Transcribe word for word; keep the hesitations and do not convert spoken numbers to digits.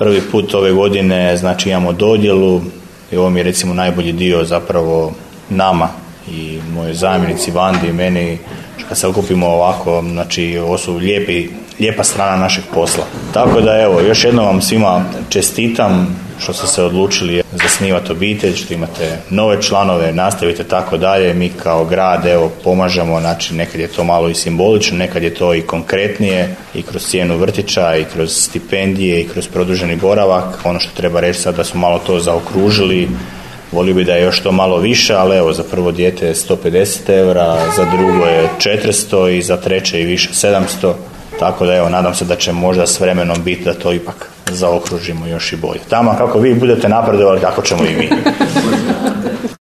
prvi put ove godine, znači imamo dodjelu i ovo mi je recimo najbolji dio zapravo nama i moje zamjenici Vandi i meni, kad se okupimo ovako, znači ovo su lijepi, lijepa strana našeg posla. Tako da evo, još jednom vam svima čestitam što ste se odlučili zasnivati obitelj, što imate nove članove, nastavite tako dalje. Mi kao grad evo pomažemo, znači nekad je to malo i simbolično, nekad je to i konkretnije, i kroz cijenu vrtića, i kroz stipendije, i kroz produženi boravak. Ono što treba reći sad da smo malo to zaokružili, volio bi da je još to malo više, ali evo za prvo dijete je sto pedeset eura, za drugo je četiristo i za treće i više sedamsto. Tako da evo, nadam se da će možda s vremenom biti da to ipak zaokružimo još i bolje. Tamo kako vi budete napredovali, tako ćemo i mi.